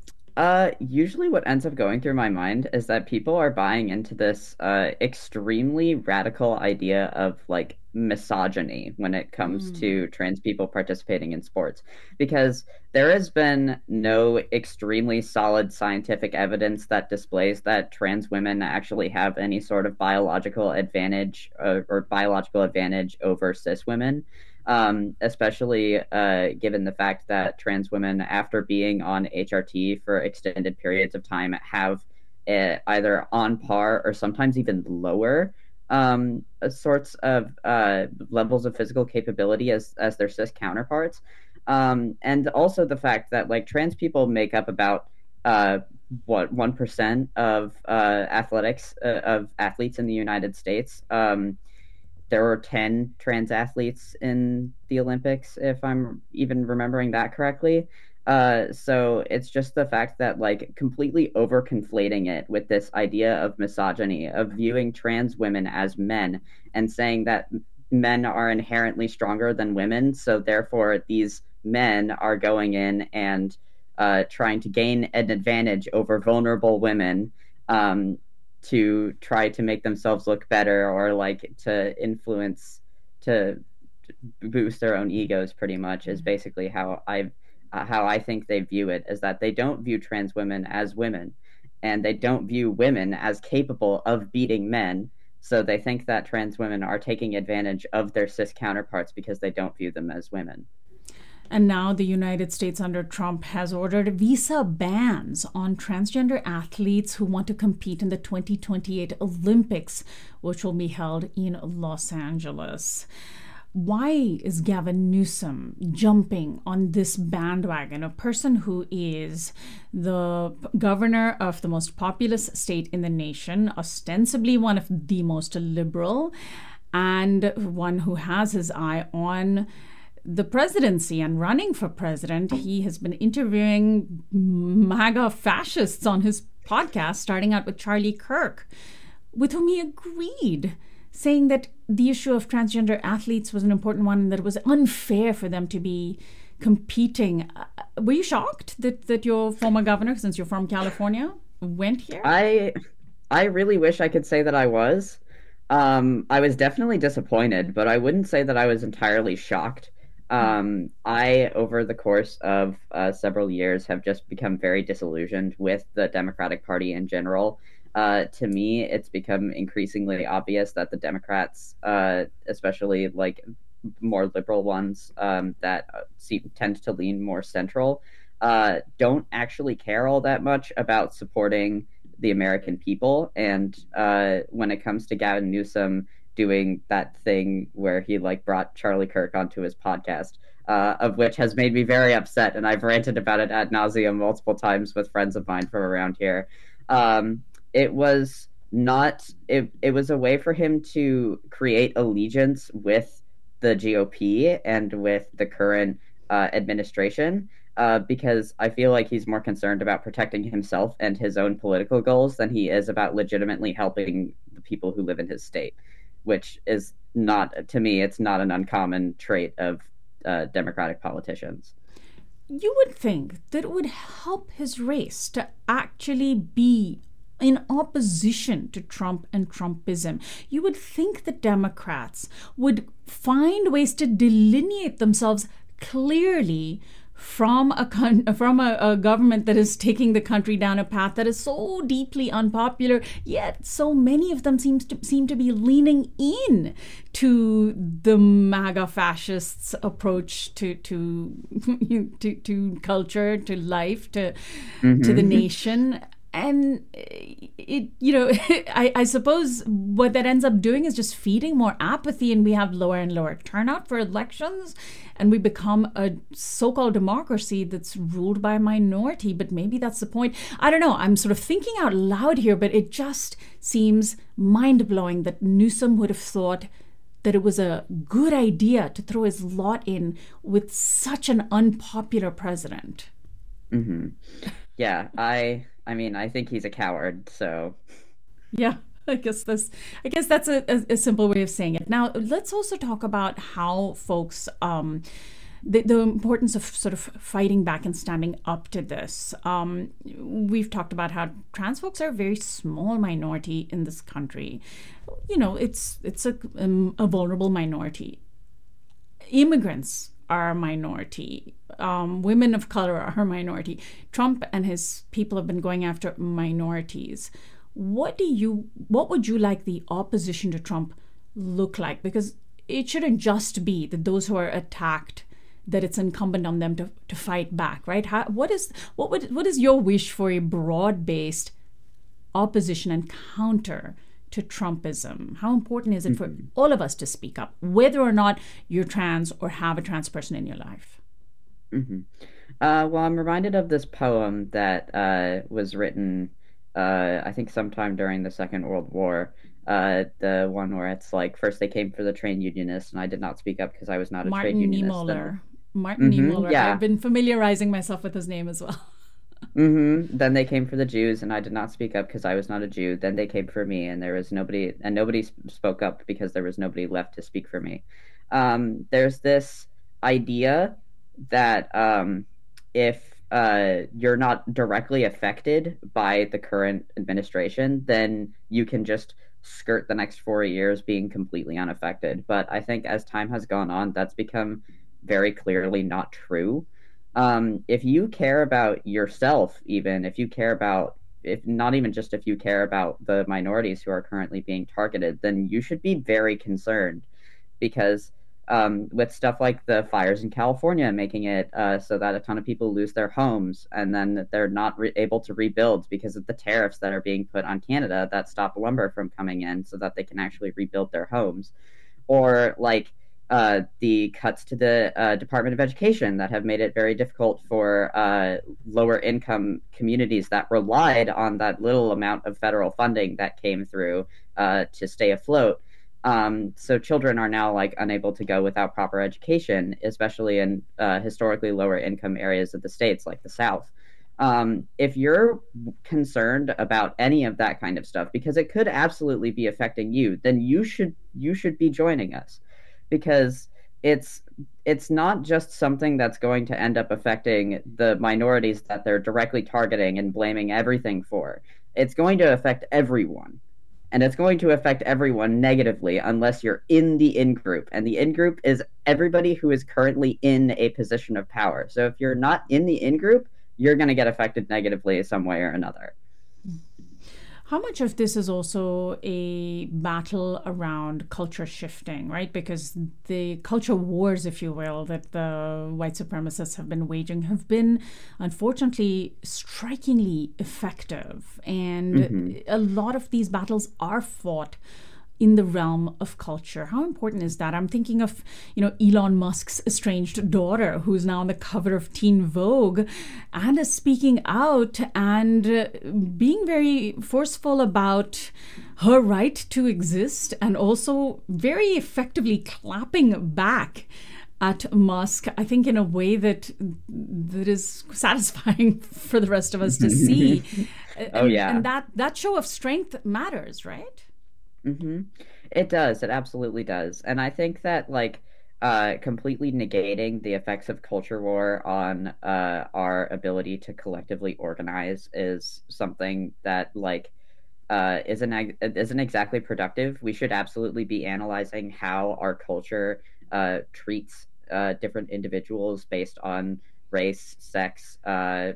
Uh, usually what ends up going through my mind is that people are buying into this uh, extremely radical idea of like misogyny when it comes mm. to trans people participating in sports, because there has been no extremely solid scientific evidence that displays that trans women actually have any sort of biological advantage uh, or biological advantage over cis women. Um, especially uh, given the fact that trans women, after being on H R T for extended periods of time, have uh, either on par or sometimes even lower um, sorts of uh, levels of physical capability as, as their cis counterparts. Um, and also the fact that like trans people make up about uh, what one percent of uh, athletics uh, of athletes in the United States. Um, There were ten trans athletes in the Olympics, if I'm even remembering that correctly. Uh, so it's just the fact that like completely over conflating it with this idea of misogyny, of viewing trans women as men and saying that men are inherently stronger than women. So therefore these men are going in and uh, trying to gain an advantage over vulnerable women, um, to try to make themselves look better or like to influence, to boost their own egos, pretty much is basically how I uh, how I think they view it, is that they don't view trans women as women and they don't view women as capable of beating men. So they think that trans women are taking advantage of their cis counterparts because they don't view them as women. And now the United States under Trump has ordered visa bans on transgender athletes who want to compete in the twenty twenty-eight Olympics, which will be held in Los Angeles. Why is Gavin Newsom jumping on this bandwagon? A person who is the governor of the most populous state in the nation, ostensibly one of the most liberal, and one who has his eye on the presidency and running for president. He has been interviewing MAGA fascists on his podcast, starting out with Charlie Kirk, with whom he agreed, saying that the issue of transgender athletes was an important one and that it was unfair for them to be competing. Uh, were you shocked that, that your former governor, since you're from California, went here? I I really wish I could say that I was. Um, I was definitely disappointed, but I wouldn't say that I was entirely shocked. Um, I, over the course of uh, several years, have just become very disillusioned with the Democratic Party in general. Uh, to me, it's become increasingly obvious that the Democrats, uh, especially like more liberal ones um, that seem, tend to lean more central, uh, don't actually care all that much about supporting the American people. And uh, when it comes to Gavin Newsom doing that thing where he like brought Charlie Kirk onto his podcast, uh, of which has made me very upset, and I've ranted about it ad nauseum multiple times with friends of mine from around here. Um, it was not, it, it was a way for him to create allegiance with the G O P and with the current uh, administration, uh, because I feel like he's more concerned about protecting himself and his own political goals than he is about legitimately helping the people who live in his state, which is not, to me, it's not an uncommon trait of uh, Democratic politicians. You would think that it would help his race to actually be in opposition to Trump and Trumpism. You would think that Democrats would find ways to delineate themselves clearly from a con- from a, a government that is taking the country down a path that is so deeply unpopular, yet so many of them seems to seem to be leaning in to the MAGA fascists' approach to to to, to culture, to life, to mm-hmm. to the nation. And it, you know, I, I suppose what that ends up doing is just feeding more apathy, and we have lower and lower turnout for elections, and we become a so-called democracy that's ruled by a minority. But maybe that's the point. I don't know. I'm sort of thinking out loud here, but it just seems mind-blowing that Newsom would have thought that it was a good idea to throw his lot in with such an unpopular president. Mm-hmm. Yeah, I... I mean, I think he's a coward, so... Yeah, I guess that's, I guess that's a, a, a simple way of saying it. Now, let's also talk about how folks... Um, the, the importance of sort of fighting back and standing up to this. Um, we've talked about how trans folks are a very small minority in this country. You know, it's, it's a, um, a vulnerable minority. Immigrants are a minority. Um, women of color are a minority. Trump and his people have been going after minorities. What do you, what would you like the opposition to Trump look like? Because it shouldn't just be that those who are attacked, that it's incumbent on them to, to fight back, right? How, what is what would what is your wish for a broad-based opposition and counter to Trumpism? How important is it for mm-hmm. all of us to speak up, whether or not you're trans or have a trans person in your life? Mm-hmm. Uh, well, I'm reminded of this poem that uh, was written, uh, I think, sometime during the Second World War. Uh, the one where it's like, first they came for the trade unionists, and I did not speak up because I was not a Martin trade unionist. Niemöller. Martin mm-hmm, Niemöller. Yeah. I've been familiarizing myself with his name as well. Mm-hmm. Then they came for the Jews, and I did not speak up because I was not a Jew. Then they came for me, and there was nobody, and nobody spoke up because there was nobody left to speak for me. Um, there's this idea that um, if uh, you're not directly affected by the current administration, then you can just skirt the next four years being completely unaffected. But I think as time has gone on, that's become very clearly not true. Um, if you care about yourself, even if you care about, if not even just if you care about the minorities who are currently being targeted, then you should be very concerned, because um, with stuff like the fires in California, making it uh, so that a ton of people lose their homes, and then they're not re- able to rebuild because of the tariffs that are being put on Canada that stop lumber from coming in so that they can actually rebuild their homes. Or like Uh, the cuts to the uh, Department of Education that have made it very difficult for uh, lower income communities that relied on that little amount of federal funding that came through uh, to stay afloat. Um, so children are now like unable to go without proper education, especially in uh, historically lower income areas of the states like the South. Um, if you're concerned about any of that kind of stuff, because it could absolutely be affecting you, then you should you should be joining us. Because it's it's not just something that's going to end up affecting the minorities that they're directly targeting and blaming everything for. It's going to affect everyone. And it's going to affect everyone negatively unless you're in the in-group. And the in-group is everybody who is currently in a position of power. So if you're not in the in-group, you're going to get affected negatively some way or another. How much of this is also a battle around culture shifting, right? Because the culture wars, if you will, that the white supremacists have been waging have been, unfortunately, strikingly effective. And mm-hmm. a lot of these battles are fought in the realm of culture. How important is that? I'm thinking of, you know, Elon Musk's estranged daughter, who's now on the cover of Teen Vogue and is speaking out and uh, being very forceful about her right to exist, and also very effectively clapping back at Musk, I think, in a way that that is satisfying for the rest of us to see. Oh, and, yeah. And that, that show of strength matters, right? Mm-hmm. It does. It absolutely does. And I think that, like, uh, completely negating the effects of culture war on uh, our ability to collectively organize is something that, like, uh, isn't, isn't exactly productive. We should absolutely be analyzing how our culture uh, treats uh, different individuals based on race, sex, uh,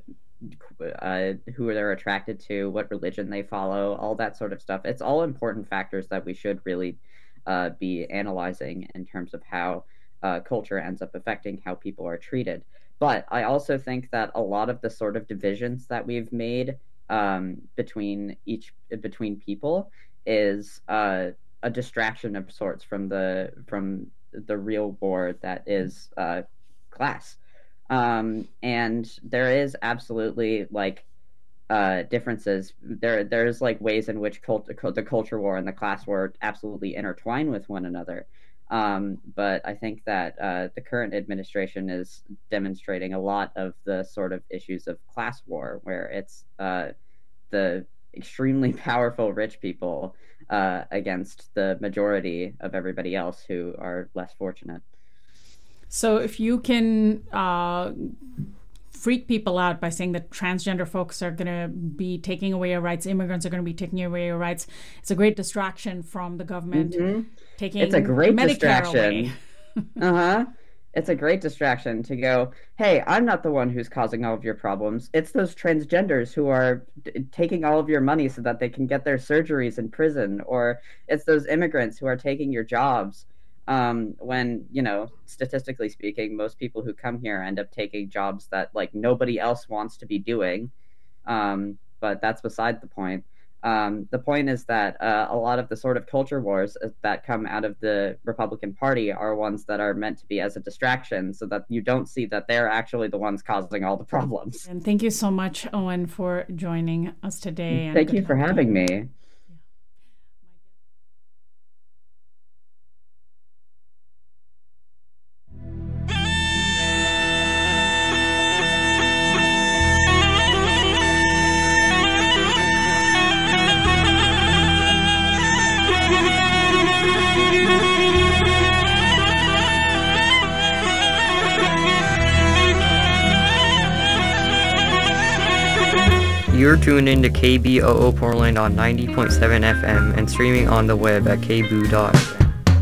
uh, who they're attracted to, what religion they follow, all that sort of stuff. It's all important factors that we should really uh, be analyzing in terms of how uh, culture ends up affecting how people are treated. But I also think that a lot of the sort of divisions that we've made um, between each between people is uh, a distraction of sorts from the from the real war that is uh, class. Um, and there is absolutely like uh, differences. There, there's like ways in which cult- the culture war and the class war absolutely intertwine with one another. Um, but I think that uh, the current administration is demonstrating a lot of the sort of issues of class war, where it's uh, the extremely powerful rich people uh, against the majority of everybody else who are less fortunate. So if you can uh, freak people out by saying that transgender folks are going to be taking away your rights, immigrants are going to be taking away your rights, it's a great distraction from the government mm-hmm. taking it's a great Medicare distraction. away. uh-huh. It's a great distraction to go, hey, I'm not the one who's causing all of your problems. It's those transgenders who are d- taking all of your money so that they can get their surgeries in prison, or it's those immigrants who are taking your jobs. Um, when, you know, statistically speaking, most people who come here end up taking jobs that, like, nobody else wants to be doing. Um, but that's beside the point. Um, the point is that uh, a lot of the sort of culture wars that come out of the Republican Party are ones that are meant to be as a distraction, so that you don't see that they're actually the ones causing all the problems. And thank you so much, Owen, for joining us today. And thank you for having me. You're tuned in to K B O O Portland on ninety point seven F M and streaming on the web at k b o dot f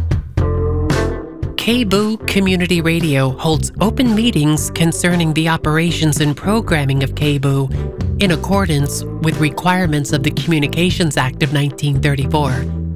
m. K B O O Community Radio holds open meetings concerning the operations and programming of K B O O in accordance with requirements of the Communications Act of nineteen thirty-four.